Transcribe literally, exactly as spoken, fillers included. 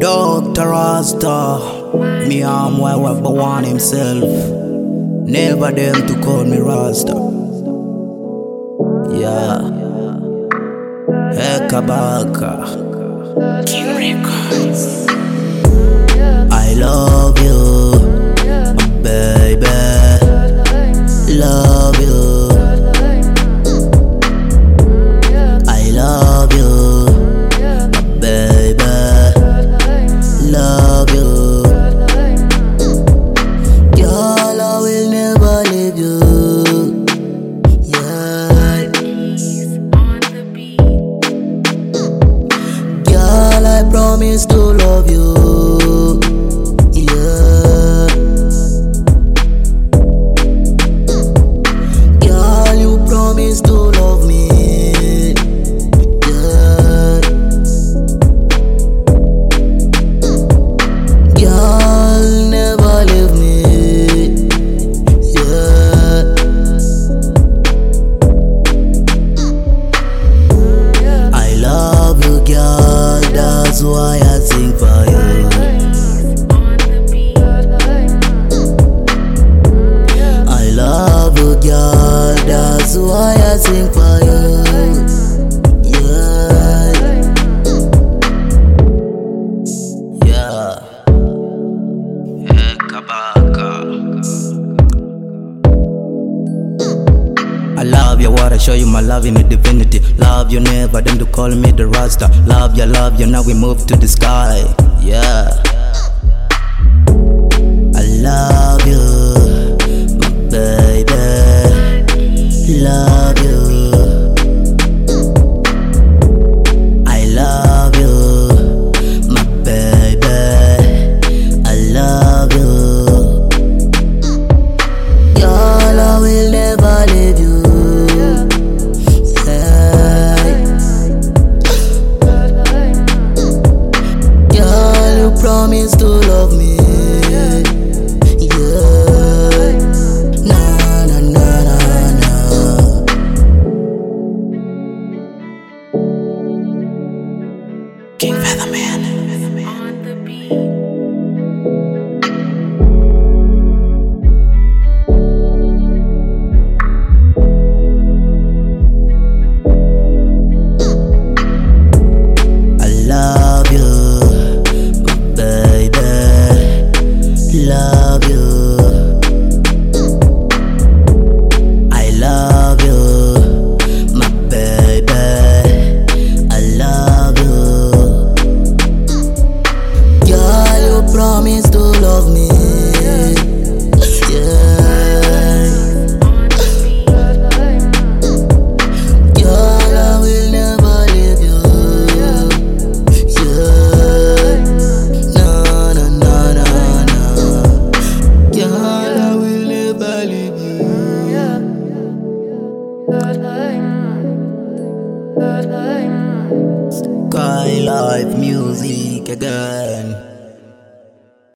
Doctor Rasta, me arm why what one himself. Never them to call me Rasta. Yeah, Ekabaka King Records. I love you, my baby. Love you. I love you, my baby. Love you. Girl, I will never leave you. Yeah. Girl, I promise to love you. Yeah. Girl, you promise to love me. Yeah. Girl, never leave me. Yeah. I love you, girl, that's why I sing for you. I love you, girl, that's why I sing for you. Yeah. Yeah. I love you, what I show you my love in a divinity. Love you never, then to call me the Rasta. Love you, love you, now we move to the sky. Yeah. I love you, my baby. Love you. I love you, my baby. I love you. Girl, I will never leave you. Promise to love me. Yeah. Na na na na na. King Featherman. On the beat. Love you. I love you, my baby. I love you. Girl, you promise to love me. Yeah. Girl, I will never leave you. Yeah. No, no, no, no. Girl, I will never leave you. Sky Life Music again.